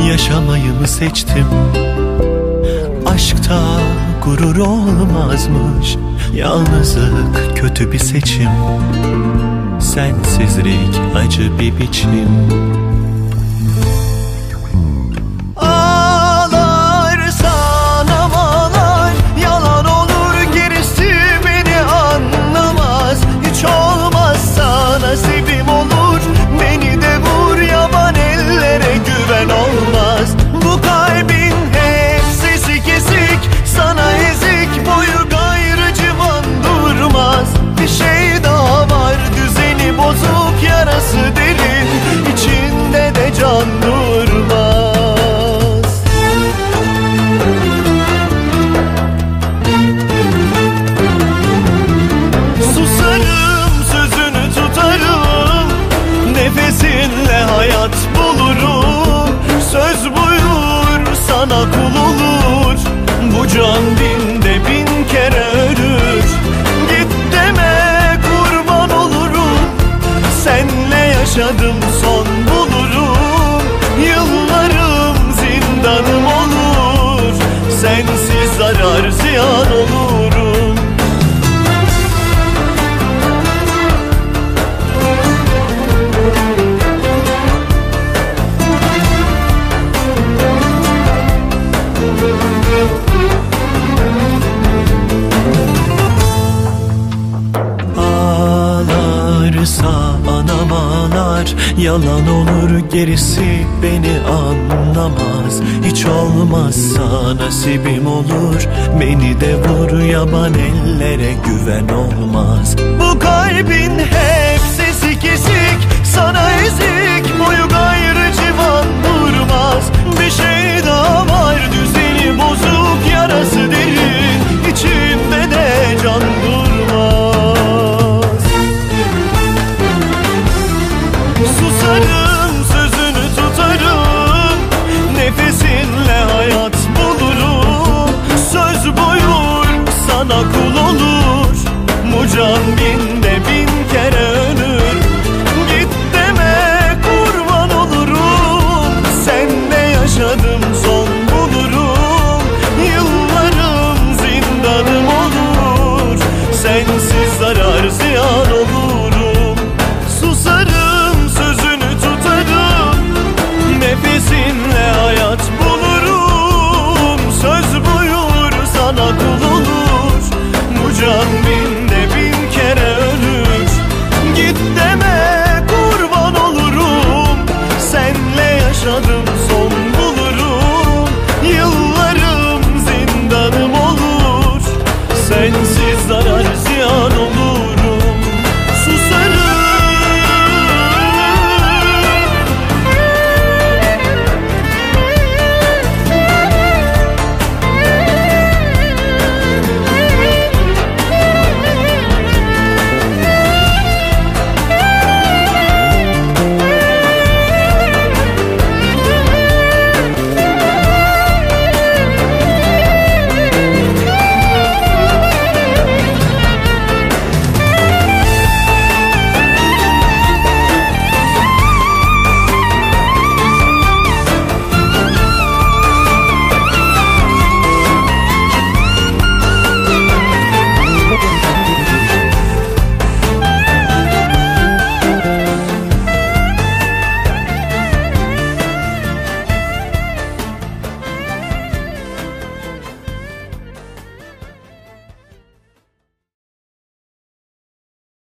yaşamayı mı seçtim? Aşkta gurur olmazmış, yalnızlık kötü bir seçim. Sensizlik acı bir biçim. Ağlarsan ağlar, yalan olur gerisi beni anlamaz. Hiç olmazsa nasibim olur, beni de vur yaban ellere, güven olmaz. Bu kalbin hep sesi kesik, sana ezik, boyu gayrı civan durmaz. Bir şey daha var, düzeni bozuk, yarası derin, içinde de can durmaz. Susarım, sözünü tutarım, nefesinle hayat bulurum. Söz buyur, sana kul olur, bu can binde bin kere ölür. Git deme, kurban olurum, senle yaşadım son bulurum. Yıllarım zindanım olur, sensiz zarar ziyan olurum. Ağlarsa anam ağlar, yalan olur gerisi beni anlamaz. Hiç olmazsa nasibim olur, beni de vur yaban ellere, güven olmaz. Bu kalbin hep sesi kesik, sana ezik, boyu gayrı civan durmaz. Bir şey daha var, düzeni bozuk, yarası derin, içimde de can durmaz. Susarım, sözünü tutarım, nefesinle hayat bulurum. Söz buyur, sana kul olur, bu can binde bin kere ölür. Git deme, kurban olurum, senle yaşadım son bulurum. Yıllarım zindanım olur, sensiz zarar ziyan olurum. Susarım, sözünü tutarım, nefesinle hayat bulurum. Söz buyur, sana kul olur, bu can binde bin kere ölür. Git deme, kurban olurum, senle yaşadım